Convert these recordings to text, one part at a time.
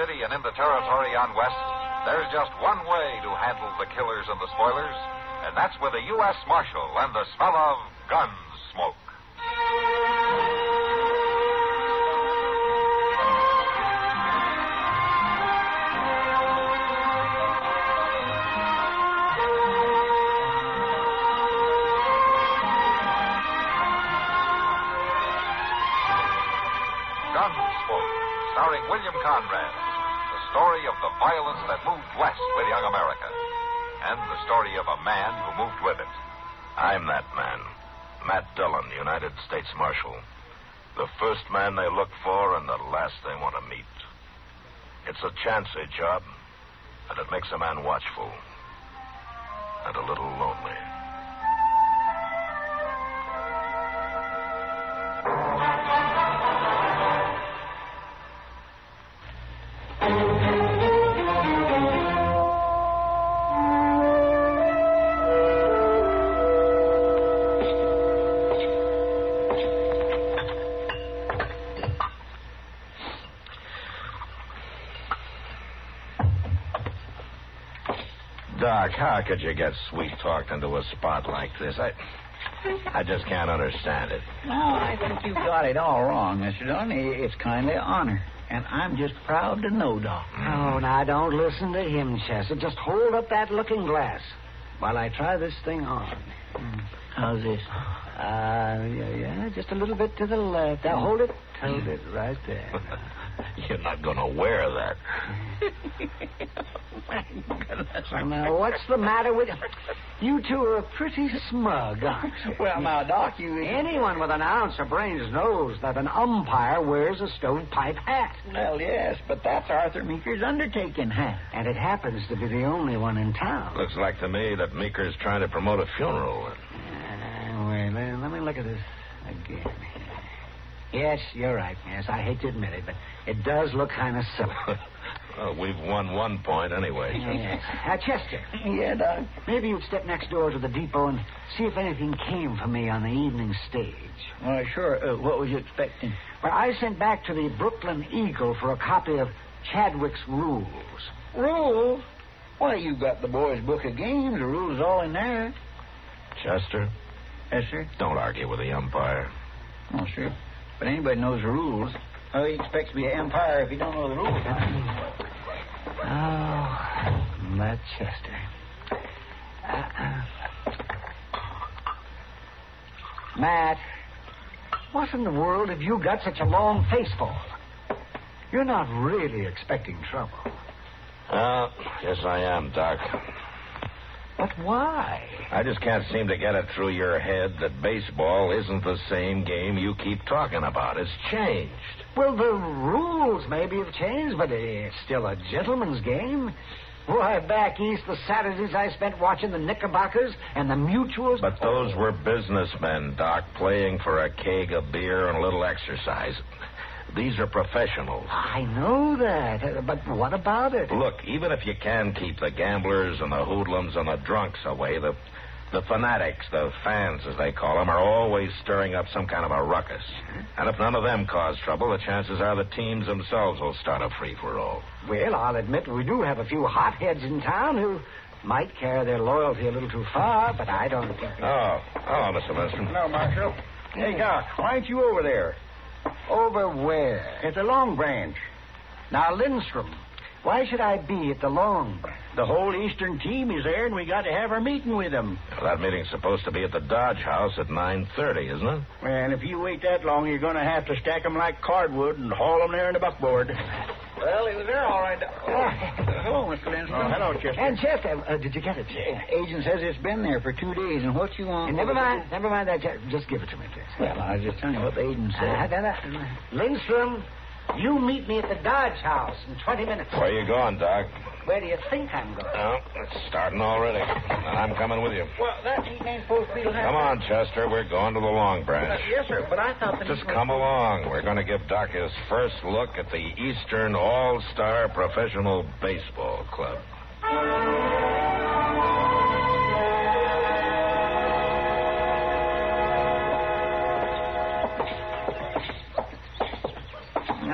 city and into territory on west, there's just one way to handle the killers and the spoilers, and that's with a U.S. Marshal and the smell of gun smoke. Gunsmoke, starring William Conrad. The story of the violence that moved west with young America. And the story of a man who moved with it. I'm that man. Matt Dillon, United States Marshal. The first man they look for and the last they want to meet. It's a chancy job, and it makes a man watchful. And a little lonely. Doc, how could you get sweet-talked into a spot like this? I just can't understand it. No, I think you've got it all wrong, Mr. Dillon. It's kindly honor. And I'm just proud to know, Doc. Oh, now, don't listen to him, Chester. Just hold up that looking glass while I try this thing on. How's this? Yeah, just a little bit to the left. Now, hold it right there. You're not going to wear that. My goodness. Now, what's the matter with you? You two are pretty smug, aren't you? Well, now, Doc, Anyone with an ounce of brains knows that an umpire wears a stovepipe hat. Well, yes, but that's Arthur Meeker's undertaking hat. And it happens to be the only one in town. Looks like to me that Meeker's trying to promote a funeral. Wait, let me look at this again. Yes, you're right. Yes, I hate to admit it, but it does look kind of silly. Well, we've won 1 point anyway. Yes. Chester. Yeah, Doc? Maybe you'd step next door to the depot and see if anything came for me on the evening stage. Well, sure. What was you expecting? Well, I sent back to the Brooklyn Eagle for a copy of Chadwick's Rules. Rules? Why, you got the boys' book of games. The rules all in there. Chester? Yes, sir? Don't argue with the umpire. Oh, sure. But anybody knows the rules. How he expects to be an umpire if he don't know the rules? Oh, that Chester. Matt, what in the world have you got such a long face for? You're not really expecting trouble. Yes, I am, Doc. But why? I just can't seem to get it through your head that baseball isn't the same game you keep talking about. It's changed. Well, the rules maybe have changed, but it's still a gentleman's game. Why, back east, the Saturdays I spent watching the Knickerbockers and the Mutuals. But those were businessmen, Doc, playing for a keg of beer and a little exercise. These are professionals. I know that, but what about it? Look, even if you can keep the gamblers and the hoodlums and the drunks away, the fanatics, the fans, as they call them, are always stirring up some kind of a ruckus. And if none of them cause trouble, the chances are the teams themselves will start a free-for-all. Well, I'll admit we do have a few hotheads in town who might carry their loyalty a little too far, but I don't think... Oh, hello, Mr. Lindstrom. Hello, Marshal. Hey, Doc, why ain't you over there? Over where? At the Long Branch. Now, Lindstrom, why should I be at the Long Branch? The whole Eastern team is there, and we got to have our meeting with them. Well, that meeting's supposed to be at the Dodge House at 9:30, isn't it? And if you wait that long, you're going to have to stack them like cardwood and haul them there in the buckboard. Well, he was there all right. Hello, Mr. Lindstrom. Hello, Chester. And Chester, did you get it? Agent says it's been there for 2 days, and what you want... Never mind that. Just give it to me, please. Well, I was just telling you what the agent said. Lindstrom, you meet me at the Dodge House in 20 minutes. Where you going, Doc? Where do you think I'm going? Oh, it's starting already. And I'm coming with you. Well, that meeting ain't supposed to be... Come on, Chester. We're going to the Long Branch. Yes, sir, but I thought that... Just come along. We're going to give Doc his first look at the Eastern All-Star Professional Baseball Club.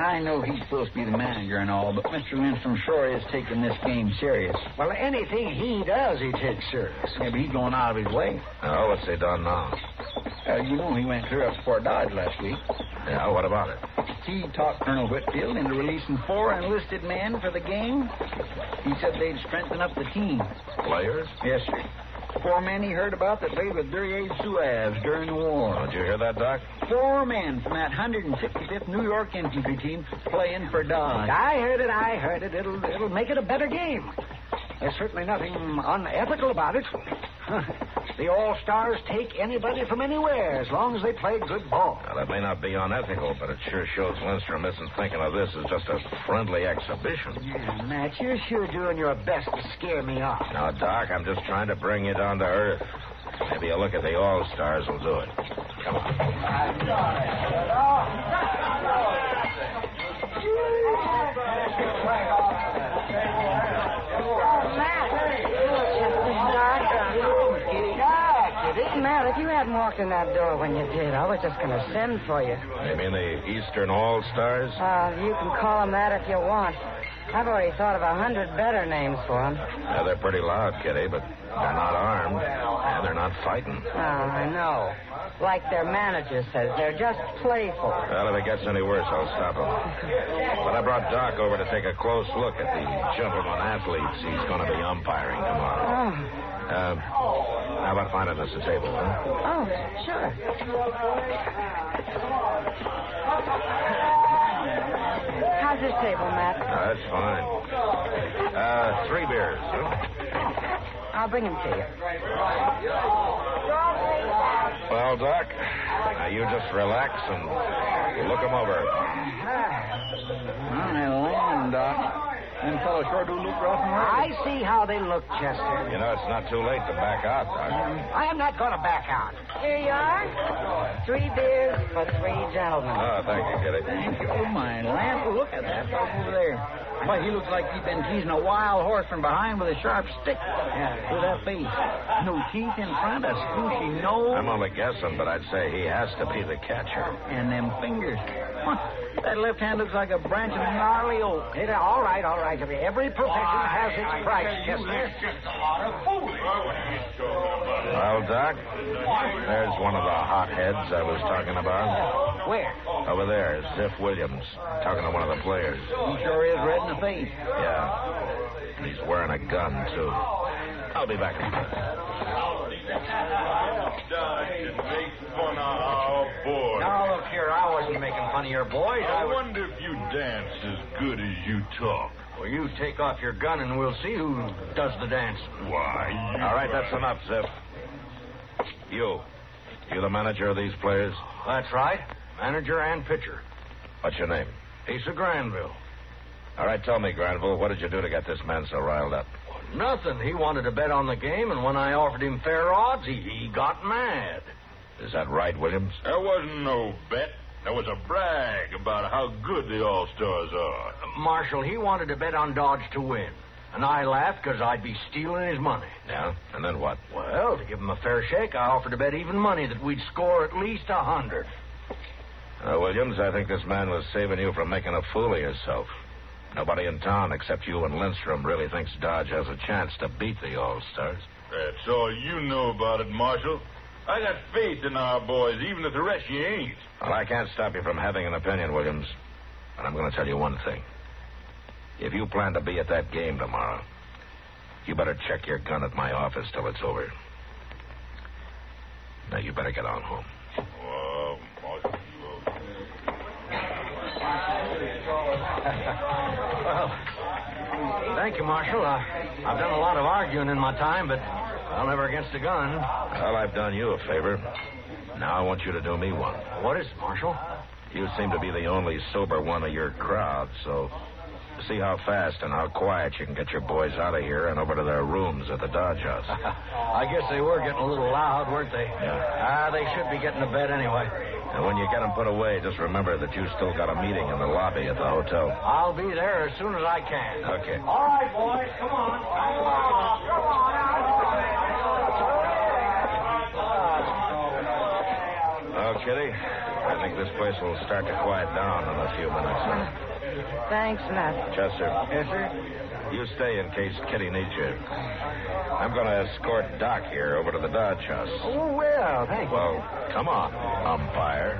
I know he's supposed to be the manager and all, but Mr. Lindstrom sure is taking this game serious. Well, anything he does, he takes serious. Yeah, but he's going out of his way. Oh, what's he done now? You know he went clear up to Fort Dodge last week. Yeah, what about it? He talked Colonel Whitfield into releasing 4 enlisted men for the game. He said they'd strengthen up the team. Players? Yes, sir. 4 men he heard about that played with Duryea Zouaves during the war. Did you hear that, Doc? 4 men from that 165th New York Infantry team playing for Dodge. I heard it. It'll make it a better game. There's certainly nothing unethical about it. The All-Stars take anybody from anywhere as long as they play good ball. Now, that may not be unethical, but it sure shows Lindstrom isn't thinking of this as just a friendly exhibition. Yeah, Matt, you're sure doing your best to scare me off. Now, Doc, I'm just trying to bring you down to earth. Maybe a look at the All-Stars will do it. Come on. Matt, if you hadn't walked in that door when you did, I was just going to send for you. You mean the Eastern All-Stars? You can call them that if you want. I've already thought of 100 better names for them. Yeah, they're pretty loud, Kitty, but they're not armed, and they're not fighting. Oh, I know. Like their manager says, they're just playful. Well, if it gets any worse, I'll stop him. But I brought Doc over to take a close look at the gentleman athletes he's going to be umpiring tomorrow. How about finding us a table, huh? Oh, sure. How's this table, Matt? That's fine. 3 beers, huh? I'll bring them to you. Well, Doc, now you just relax and look them over. Well, land, Doc. Them fellows sure do look rough and I ready. see how they look, Chester. You know, it's not too late to back out, Doc. I am not going to back out. Here you are. 3 beers for 3 gentlemen. Oh, thank you, Kitty. Thank you. Oh, my land. Look at that fellow over there. Why, he looks like he's been teasing a wild horse from behind with a sharp stick. Yeah, look at that face. No teeth in front, a squishy nose. I'm only guessing, but I'd say he has to be the catcher. And them fingers. That left hand looks like a branch of gnarly oak. All right. Every profession has its price, Chester. Well, Doc, there's one of the hotheads I was talking about. Where? Over there, Ziff Williams, talking to one of the players. He sure is red in the face. Yeah. And he's wearing a gun, too. I'll be back in a minute. Now, look here, I wasn't making fun of your boys. I wonder if you dance as good as you talk. Well, you take off your gun and we'll see who does the dancing. Why, All right, that's enough, Ziff. You the manager of these players? That's right. Manager and pitcher. What's your name? Asa Granville. All right, tell me, Granville, what did you do to get this man so riled up? Nothing. He wanted to bet on the game, and when I offered him fair odds, he got mad. Is that right, Williams? There wasn't no bet. There was a brag about how good the All-Stars are. Marshal, he wanted to bet on Dodge to win. And I laughed because I'd be stealing his money. Yeah? And then what? Well, to give him a fair shake, I offered to bet even money that we'd score at least 100. Williams, I think this man was saving you from making a fool of yourself. Nobody in town except you and Lindstrom really thinks Dodge has a chance to beat the All-Stars. That's all you know about it, Marshal. I got faith in our boys, even if the rest of you ain't. Well, I can't stop you from having an opinion, Williams. But I'm going to tell you one thing. If you plan to be at that game tomorrow, you better check your gun at my office till it's over. Now, you better get on home. Marshal, Well, thank you, Marshal. I've done a lot of arguing in my time, but I'll never against a gun. Well, I've done you a favor. Now I want you to do me one. What is it, Marshal? You seem to be the only sober one of your crowd, so see how fast and how quiet you can get your boys out of here and over to their rooms at the Dodge House. I guess they were getting a little loud, weren't they? Yeah. They should be getting to bed anyway. And when you get them put away, just remember that you still got a meeting in the lobby at the hotel. I'll be there as soon as I can. Okay. All right, boys, come on. Oh, Kitty, I think this place will start to quiet down in a few minutes. Thanks, Matt. Chester. Yes, sir? You stay in case Kitty needs you. I'm going to escort Doc here over to the Dodge House. Oh, well, thank you. Well, come on, umpire.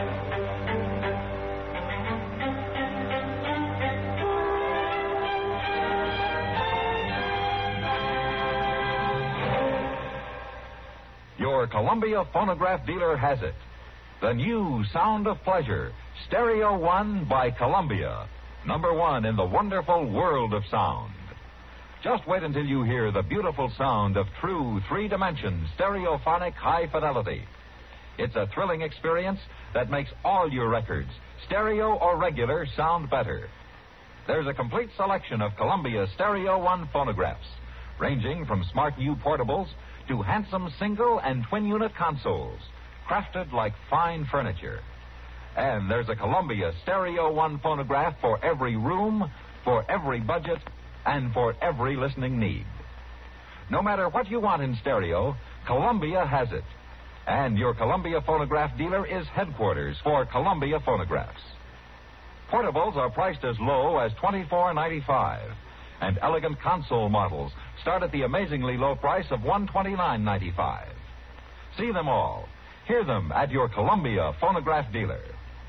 Your Columbia phonograph dealer has it. The new Sound of Pleasure, Stereo One by Columbia. #1 in the wonderful world of sound. Just wait until you hear the beautiful sound of true three-dimension stereophonic high fidelity. It's a thrilling experience that makes all your records, stereo or regular, sound better. There's a complete selection of Columbia Stereo One phonographs, ranging from smart new portables to handsome single and twin-unit consoles, crafted like fine furniture. And there's a Columbia Stereo One phonograph for every room, for every budget, and for every listening need. No matter what you want in stereo, Columbia has it. And your Columbia phonograph dealer is headquarters for Columbia phonographs. Portables are priced as low as $24.95, and elegant console models start at the amazingly low price of $129.95. See them all. Hear them at your Columbia phonograph dealer.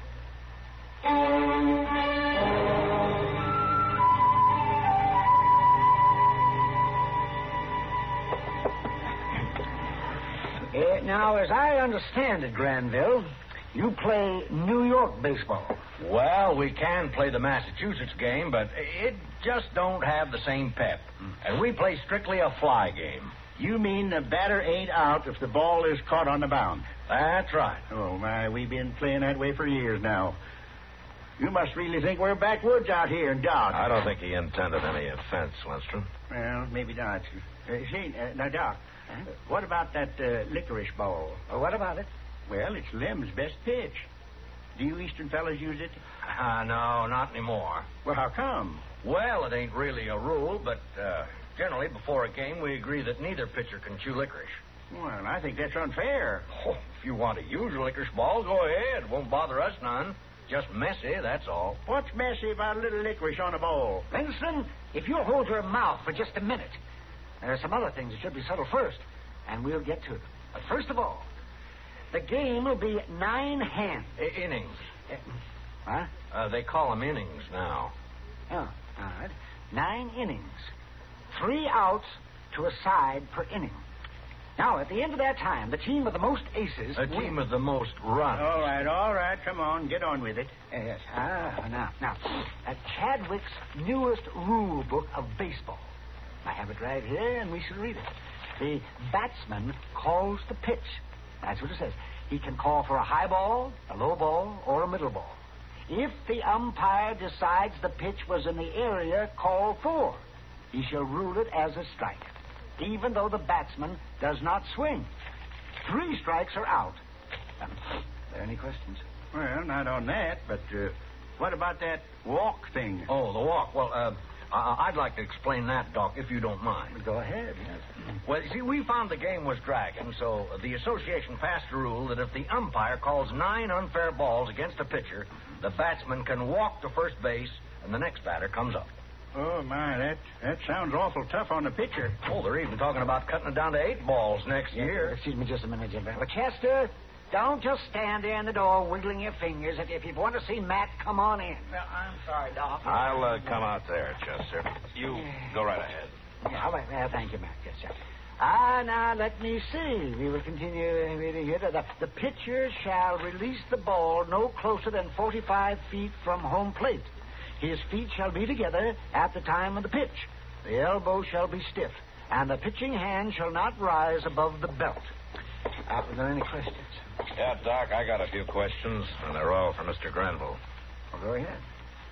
Now, as I understand it, Granville, you play New York baseball. Well, we can play the Massachusetts game, but it just don't have the same pep. And we play strictly a fly game. You mean the batter ain't out if the ball is caught on the mound? That's right. Oh, my, we've been playing that way for years now. You must really think we're backwoods out here in Dodge. I don't think he intended any offense, Lindstrom. Well, maybe not. Now, Doc, what about that licorice ball? What about it? Well, it's Lem's best pitch. Do you Eastern fellas use it? No, not anymore. Well, how come? Well, it ain't really a rule, but generally before a game we agree that neither pitcher can chew licorice. Well, I think that's unfair. Oh, if you want to use a licorice ball, go ahead. Won't bother us none. Just messy, that's all. What's messy about a little licorice on a ball? Lindstrom, if you'll hold your mouth for just a minute, there are some other things that should be settled first, and we'll get to them. But first of all, the game will be 9 hands. Innings. Huh? They call them innings now. Oh, all right. 9 innings. 3 outs to a side per inning. Now, at the end of that time, the team with the most aces... A team with the most runs. All right. Come on, get on with it. Yes. Now, Chadwick's newest rule book of baseball. I have it right here, and we shall read it. The batsman calls the pitch. That's what it says. He can call for a high ball, a low ball, or a middle ball. If the umpire decides the pitch was in the area called for, he shall rule it as a strike, even though the batsman does not swing. 3 strikes are out. Are there any questions? Well, not on that, but what about that walk thing? Oh, the walk. Well, I'd like to explain that, Doc, if you don't mind. Go ahead, yes. Well, you see, we found the game was dragging, so the association passed a rule that if the umpire calls 9 unfair balls against a pitcher, the batsman can walk to first base, and the next batter comes up. Oh, my, that sounds awful tough on the pitcher. Oh, they're even talking about cutting it down to 8 balls next year. Excuse me just a minute, Jim. Well, Chester, don't just stand there in the door wiggling your fingers. If you want to see Matt, come on in. Well, I'm sorry, Doc. I'll come out there, Chester. You go right ahead. Yeah, all right. Thank you, Matt. Yes, sir. Now, let me see. We will continue reading here. The pitcher shall release the ball no closer than 45 feet from home plate. His feet shall be together at the time of the pitch. The elbow shall be stiff, and the pitching hand shall not rise above the belt. Are there any questions? Yeah, Doc, I got a few questions, and they're all for Mr. Granville. Well, go ahead.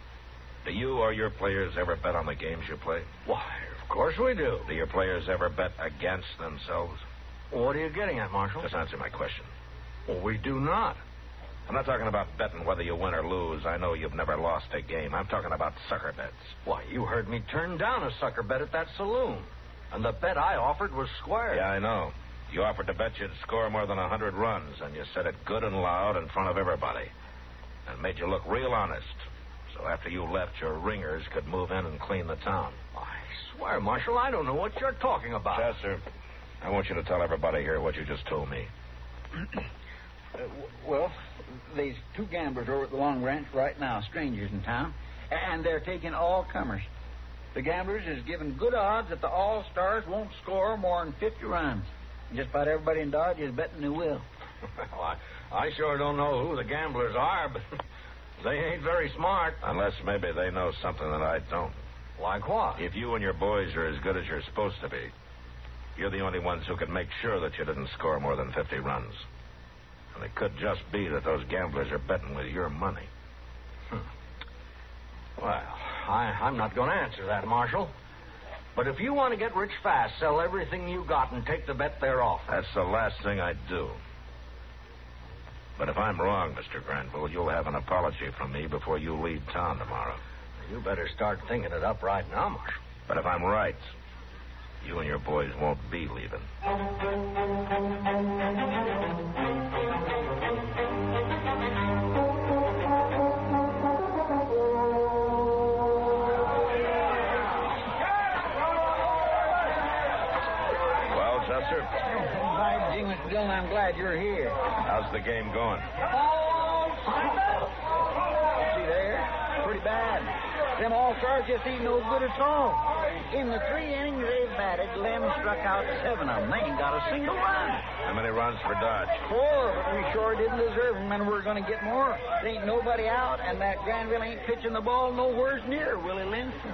Do you or your players ever bet on the games you play? Why, of course we do. Do your players ever bet against themselves? What are you getting at, Marshal? Just answer my question. Well, we do not. I'm not talking about betting whether you win or lose. I know you've never lost a game. I'm talking about sucker bets. Why, you heard me turn down a sucker bet at that saloon. And the bet I offered was square. Yeah, I know. You offered to bet you'd score more than 100 runs, and you said it good and loud in front of everybody. And made you look real honest. So after you left, your ringers could move in and clean the town. I swear, Marshal, I don't know what you're talking about. Chester, I want you to tell everybody here what you just told me. Well, there's two gamblers over at the Long Branch right now, strangers in town, and they're taking all comers. The gamblers is giving good odds that the All-Stars won't score more than 50 runs. Just about everybody in Dodge is betting they will. Well, I sure don't know who the gamblers are, but they ain't very smart. Unless maybe they know something that I don't. Like what? If you and your boys are as good as you're supposed to be, you're the only ones who can make sure that you didn't score more than 50 runs. And it could just be that those gamblers are betting with your money. Well, I'm not going to answer that, Marshal. But if you want to get rich fast, sell everything you got and take the bet they're off. That's the last thing I'd do. But if I'm wrong, Mr. Granville, you'll have an apology from me before you leave town tomorrow. You better start thinking it up right now, Marshal. But if I'm right, you and your boys won't be leaving. Well, Chester? By Jing, Mr. Dillon, I'm glad you're here. How's the game going? See there? Pretty bad. Them All-Stars just ain't no good at all. In the 3 innings they've batted, Lem struck out 7 of them. They ain't got a single run. How many runs for Dodge? 4, but we sure didn't deserve them, and we're going to get more. There ain't nobody out, and that Granville ain't pitching the ball nowhere's near Willie Linson.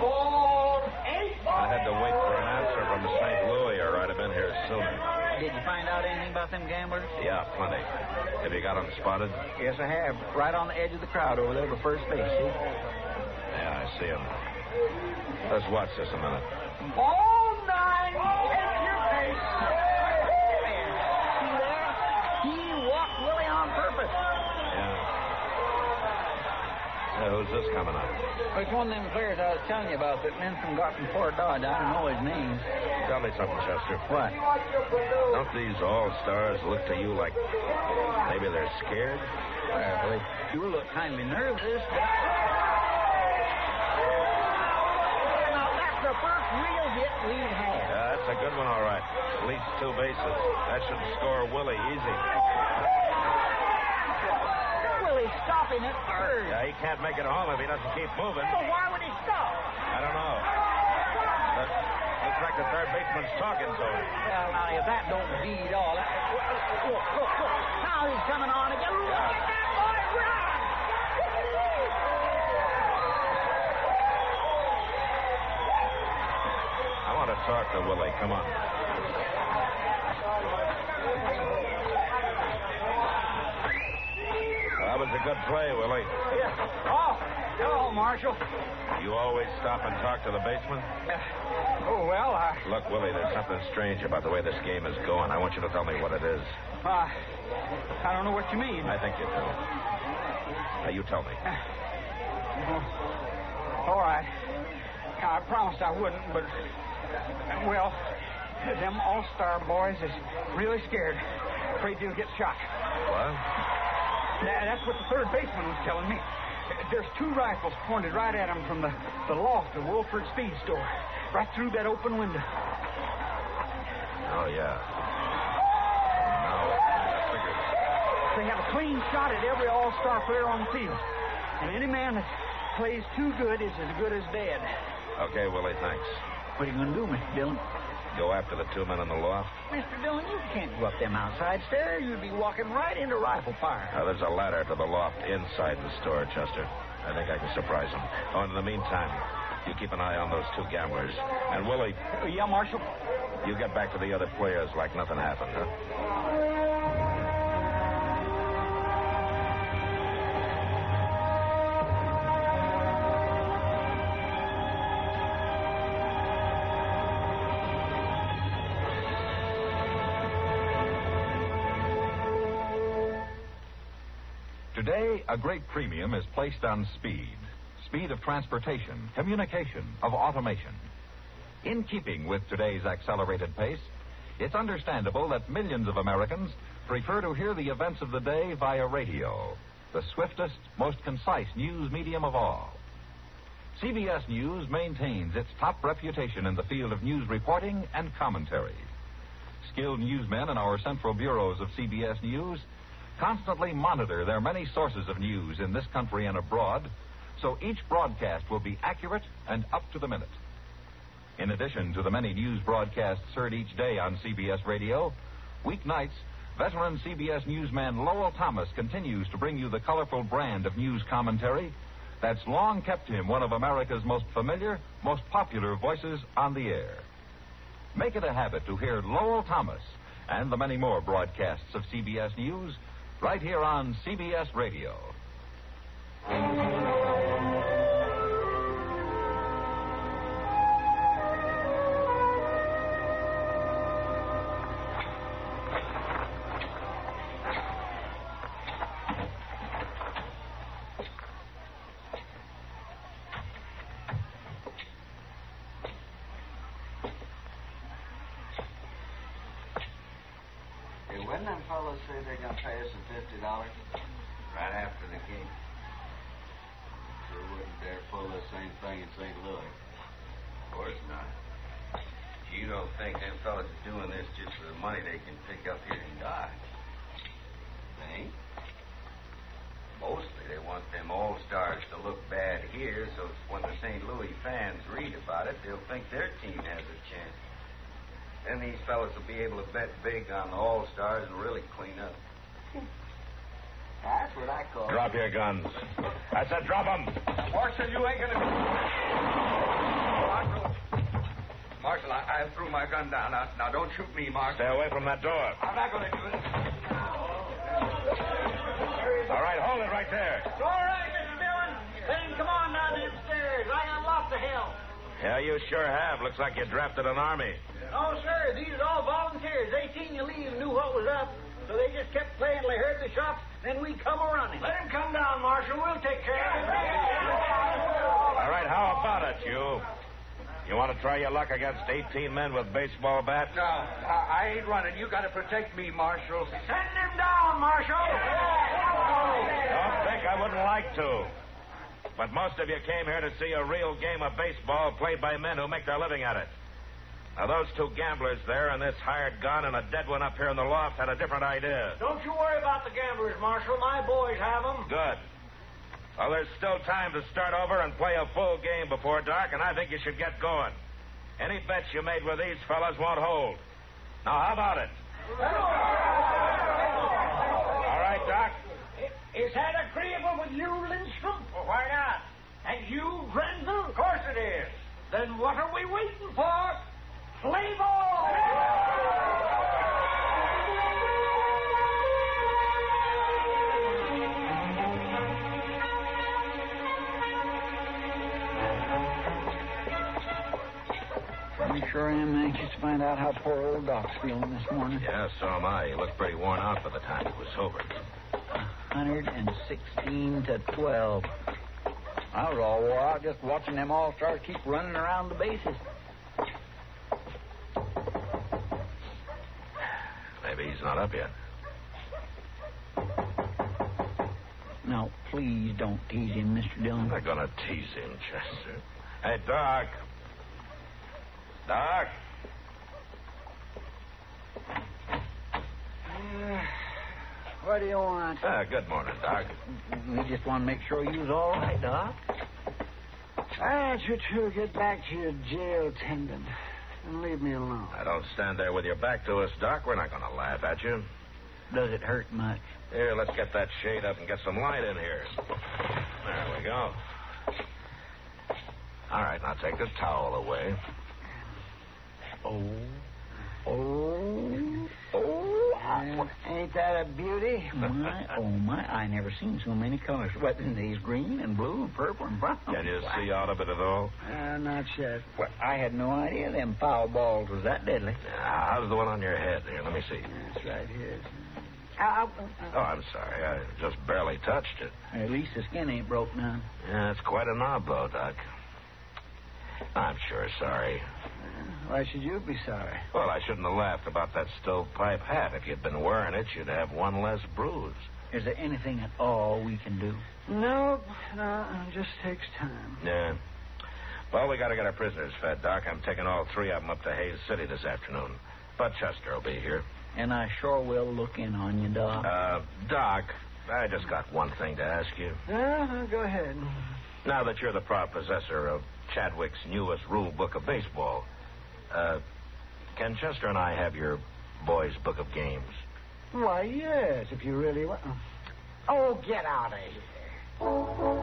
I had to wait for an answer from St. Louis, or I'd have been here sooner. Did you find out anything about them gamblers? Yeah, plenty. Have you got them spotted? Yes, I have. Right on the edge of the crowd over there by first base, see? Yeah, I see them. Let's watch this a minute. All 9, take your pace. See there? He walked Willie on purpose. Yeah. Hey, who's this coming up? It's one of them players I was telling you about that Linson got from Fort Dodge. I don't know his name. Tell me something, Chester. What? Don't these All-Stars look to you like maybe they're scared? Well, they do look kind of nervous. Now, that's the first real hit we've had. Yeah, that's a good one, all right. At least 2 bases. That should score Willie easy. Willie's stopping at third. Yeah, he can't make it home if he doesn't keep moving. Well, why would he stop? I don't know. But looks like the third baseman's talking to him. Well, now, if that don't beat all... Look. Now he's coming on again. Look at that boy run! I want to talk to Willie. Come on. That was a good play, Willie. Yeah. Oh, hello, Marshal. You always stop and talk to the baseman? Look, Willie, there's something strange about the way this game is going. I want you to tell me what it is. I don't know what you mean. I think you do. Now, you tell me. All right. I promised I wouldn't, but, well, them All-Star boys is really scared. Afraid they'll get shot. What? That's what the third baseman was telling me. There's 2 rifles pointed right at him from the loft of Wolford Speed Store, right through that open window. Oh, yeah. Now, I figured. They have a clean shot at every All-Star player on the field. And any man that plays too good is as good as dead. Okay, Willie, thanks. What are you going to do, Mr. Dillon? Go after the 2 men in the loft? Mr. Dillon, you can't go up them outside stairs. You'd be walking right into rifle fire. Now, there's a ladder to the loft inside the store, Chester. I think I can surprise them. Oh, and in the meantime, you keep an eye on those 2 gamblers. And, Willie... Yeah, Marshal? You get back to the other players like nothing happened, huh? Today, a great premium is placed on speed. Speed of transportation, communication, of automation. In keeping with today's accelerated pace, It's understandable that millions of Americans prefer to hear the events of the day via radio, the swiftest, most concise news medium of all. CBS News maintains its top reputation in the field of news reporting and commentary. Skilled newsmen in our central bureaus of CBS News constantly monitor their many sources of news in this country and abroad, so each broadcast will be accurate and up to the minute. In addition to the many news broadcasts heard each day on CBS Radio, weeknights, veteran CBS newsman Lowell Thomas continues to bring you the colorful brand of news commentary that's long kept him one of America's most familiar, most popular voices on the air. Make it a habit to hear Lowell Thomas and the many more broadcasts of CBS News right here on CBS Radio. When them fellows say they're going to pay us $50 right after the game, sure wouldn't dare pull the same thing in St. Louis. Of course not. You don't think them fellas are doing this just for the money they can pick up here in Dodge? They ain't. Mostly they want them All-Stars to look bad here, so when the St. Louis fans read about it, they'll think their team has a chance. Then these fellas will be able to bet big on the All-Stars and really clean up. That's what I call Drop your guns. I said drop them. Marshal, you ain't gonna... Marshal, I threw my gun down. Now, don't shoot me, Marshal. Stay away from that door. I'm not gonna do it. All right, hold it right there. All right, Mr. Dillon. Then come on down the stairs. I got lots of help. Yeah, you sure have. Looks like you drafted an army. No, sir. These are all volunteers. They seen you leave and knew what was up, so they just kept playing till they heard the shots, then we come a-running. Let him come down, Marshal. We'll take care of him. All right, how about it, you? You want to try your luck against 18 men with baseball bats? No, I ain't running. You got to protect me, Marshal. Send him down, Marshal. Don't think I wouldn't like to. But most of you came here to see a real game of baseball played by men who make their living at it. Now, those two gamblers there and this hired gun and a dead one up here in the loft had a different idea. Don't you worry about the gamblers, Marshal. My boys have them. Good. Well, there's still time to start over and play a full game before dark, and I think you should get going. Any bets you made with these fellas won't hold. Now, how about it? All right, Doc. Is that agreeable with you, Lindstrom? Well, why not? And you, Grenville? Of course it is. Then what are we waiting for? Play ball! I sure am anxious to find out how poor old Doc's feeling this morning. Yeah, so am I. He looked pretty worn out by the time he was sober. 116 to 12. I was all wore out just watching them All-Stars keep running around the bases. Maybe he's not up yet. Now, please don't tease him, Mr. Dillon. I'm not going to tease him, Chester. Hey, Doc. Doc? What do you want? Good morning, Doc. We just want to make sure you was all right, Doc. I want you to get back to your jail attendant and leave me alone. Now, don't stand there with your back to us, Doc. We're not going to laugh at you. Does it hurt much? Here, let's get that shade up and get some light in here. There we go. All right, now take the towel away. Ain't that a beauty? My, I never seen so many colors. What, these green and blue and purple and brown? Can you see out of it at all? Not yet. Well, I had no idea them foul balls was that deadly. How's the one on your head? Here, let me see. That's right here. Oh, I'm sorry. I just barely touched it. At least the skin ain't broke none. Yeah, it's quite a knob, though, Doc. I'm sure sorry. Why should you be sorry? Well, I shouldn't have laughed about that stovepipe hat. If you'd been wearing it, you'd have one less bruise. Is there anything at all we can do? No, it just takes time. Yeah. Well, we got to get our prisoners fed, Doc. I'm taking all three of them up to Hayes City this afternoon. Bud Chester will be here. And I sure will look in on you, Doc. Doc, I just got one thing to ask you. Go ahead. Now that you're the proud possessor of Chadwick's newest rule book of baseball, can Chester and I have your boys' book of games? Why, yes, if you really want. Oh, get out of here.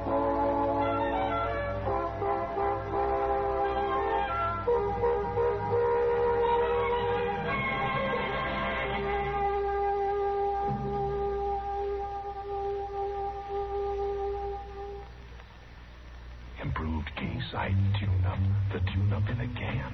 Improved K-Site tune-up. The tune-up in a can.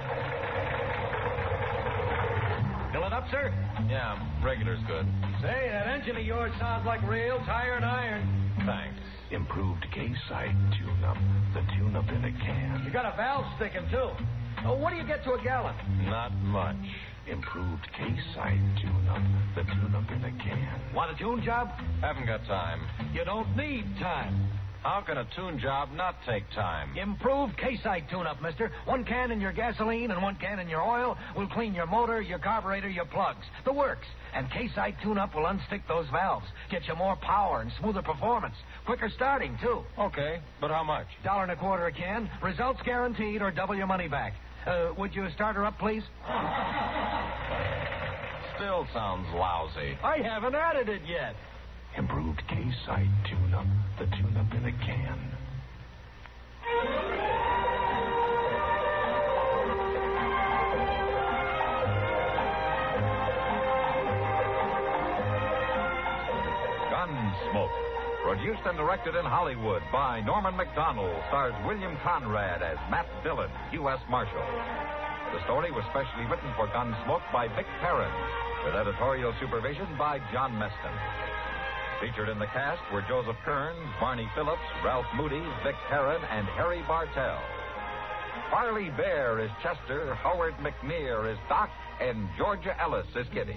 Fill it up, sir? Yeah, regular's good. Say, that engine of yours sounds like real tired iron. Thanks. Improved K-Site tune-up. The tune-up in a can. You got a valve sticking, too. Oh, what do you get to a gallon? Not much. Improved K-Site tune-up. The tune-up in a can. Want a tune job? Haven't got time. You don't need time. How can a tune job not take time? Improved K-Site tune-up, mister. 1 can in your gasoline and 1 can in your oil will clean your motor, your carburetor, your plugs. The works. And K-Site tune-up will unstick those valves. Get you more power and smoother performance. Quicker starting, too. Okay, but how much? $1.25 a can. Results guaranteed or double your money back. Would you start her up, please? Still sounds lousy. I haven't added it yet. Improved K-Site tune-up. The tune-up in a can. Gunsmoke. Produced and directed in Hollywood by Norman Macdonald. Stars William Conrad as Matt Dillon, U.S. Marshal. The story was specially written for Gunsmoke by Vic Perrin, with editorial supervision by John Meston. Featured in the cast were Joseph Kearns, Barney Phillips, Ralph Moody, Vic Perrin, and Harry Bartell. Farley Bear is Chester, Howard McNear is Doc, and Georgia Ellis is Kitty.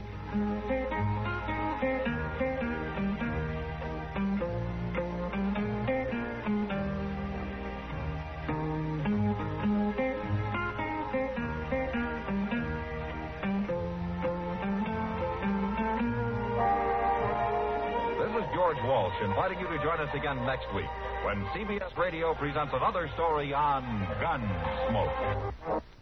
George Walsh inviting you to join us again next week when CBS Radio presents another story on Gunsmoke.